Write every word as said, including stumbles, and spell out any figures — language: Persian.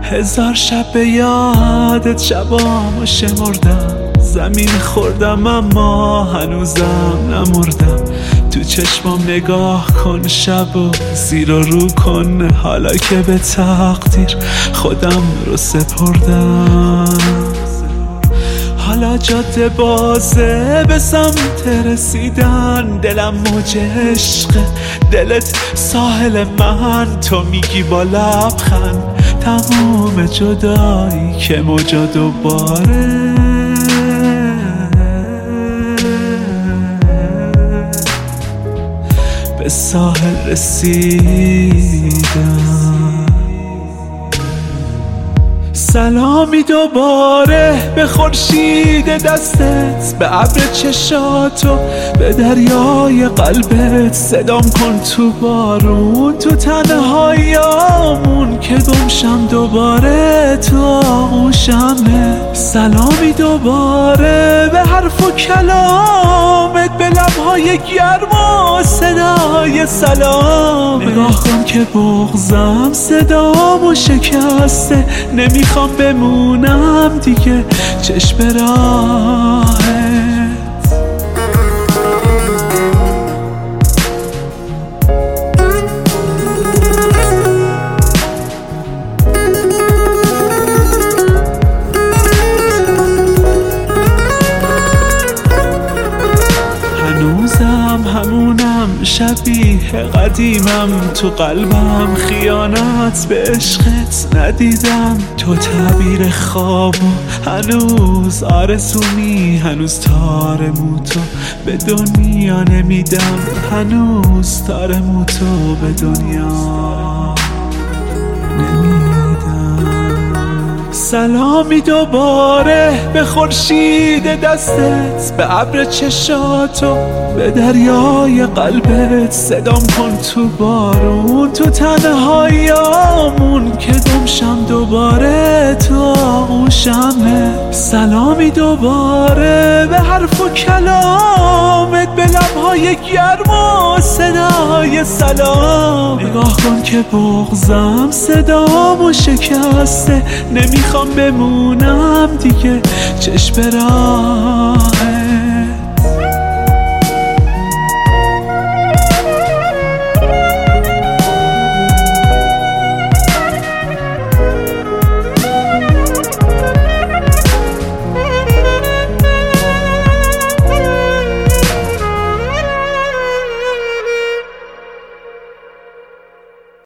هزار شب به یادت شبامو شمردم، زمین خوردم اما هنوزم نمردم. تو چشمام نگاه کن شب و زیر و رو کن، حالا که به تقدیر خودم رو سپردم. حالا جاده بازه به سمت رسیدن، دلم موج عشقه، دلت ساحل من. تو میگی با لبخند تموم جدایی که موجا دوباره به ساحل رسیدن. سلامی دوباره به خورشید دستت، به ابر چشاتو، به دریای قلبت. صدام کن تو بارون، تو تنهاییامون، که گمشم دوباره تو آغوشمه. سلامی دوباره به حرف و کلامت، به لبهای گرم و صدای سلام. نگاه کن که بغضم صدامو شکسته، نمیخوام بمونم دیگه چشم راهت. هنوزم همونم، شبیه قدیمم، تو قلبم خیانت به عشقت ندیدم. تو تعبیر خواب و هنوز آرزومی، هنوز تار موتو به دنیا نمیدم، هنوز تار موتو به دنیا نمیدم. سلامی دوباره به خورشید دستت، به ابر چشاتو، به دریای قلبت. صدام کن تو بارون، تو تنهاییامون، که گمشم دوباره تو آغوشمه. سلامی دوباره به حرف و کلامت، به لبهای گرم و صدای سلام. نگاه کن که بغضم صدامو شکسته، نمیخوام بمونم دیگه چشم راهت.